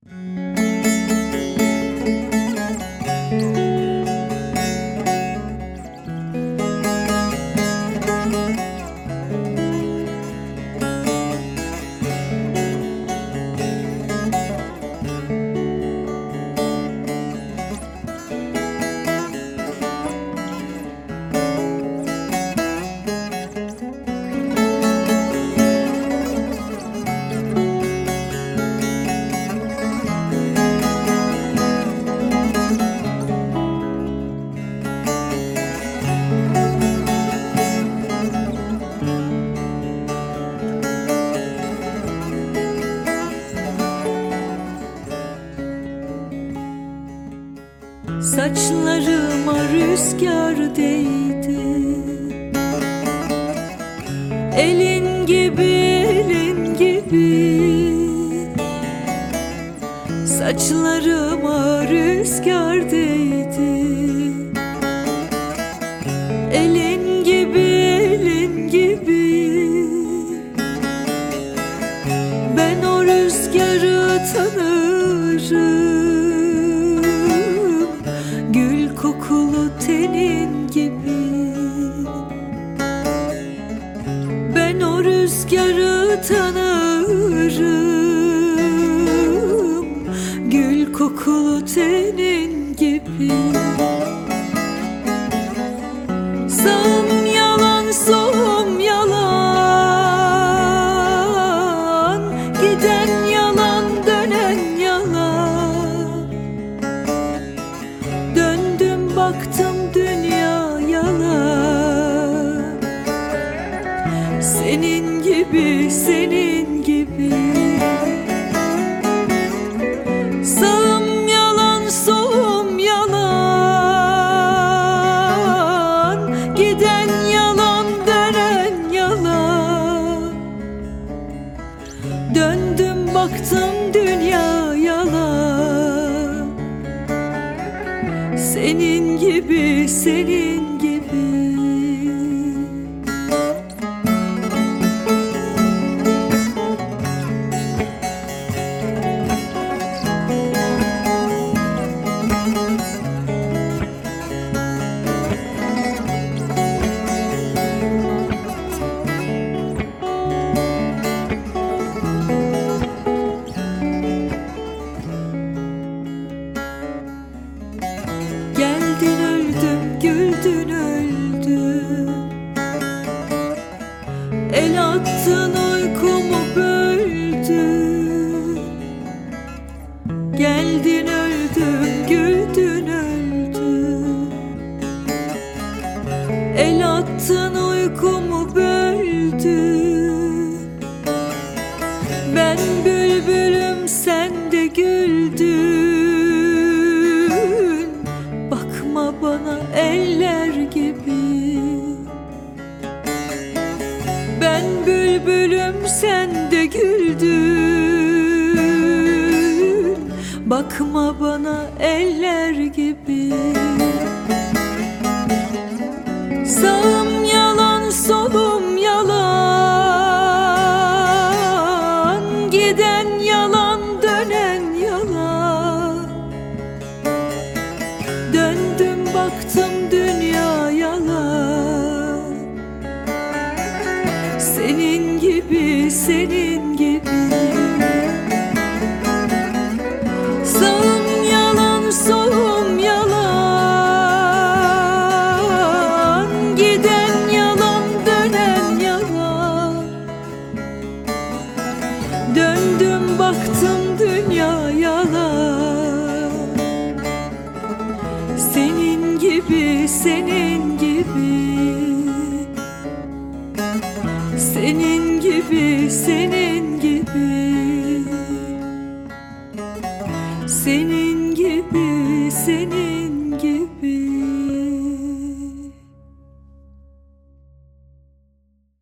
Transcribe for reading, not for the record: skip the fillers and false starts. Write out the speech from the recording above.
Saçlarıma rüzgar değdi, elin gibi, elin gibi. Saçlarıma rüzgar değdi, elin gibi, elin gibi. Ben o rüzgarı tanırım, gül kokulu tenin gibi. Ben o rüzgarı tanırım, gül kokulu tenin gibi. Sağım yalan, solum yalan, giden yalan, dönen yalan. Döndüm baktım dünya yalan, senin gibi, senin gibi. Sağım yalan, solum yalan, giden yalan, dönen yalan. Döndüm baktım dünya yalan, senin gibi, senin gibi. Geldin öldüm, güldün öldüm. El attın uykumu böldün. Geldin öldüm, güldün öldüm. El attın uykumu böldün. Ben bülbülüm, sen de güldün. Bakma bana eller gibi. Ben bülbülüm, sen de güldün. Bakma bana eller gibi. Sağım yalan, solum yalan, giden yalan, dönen yalan. Döndüm baktım dünya yalan, senin gibi, senin gibi. Sağım yalan, solum yalan, giden yalan, dönen yalan. Döndüm baktım dünya yalan, senin gibi, senin gibi. Senin gibi, senin gibi. Senin gibi, senin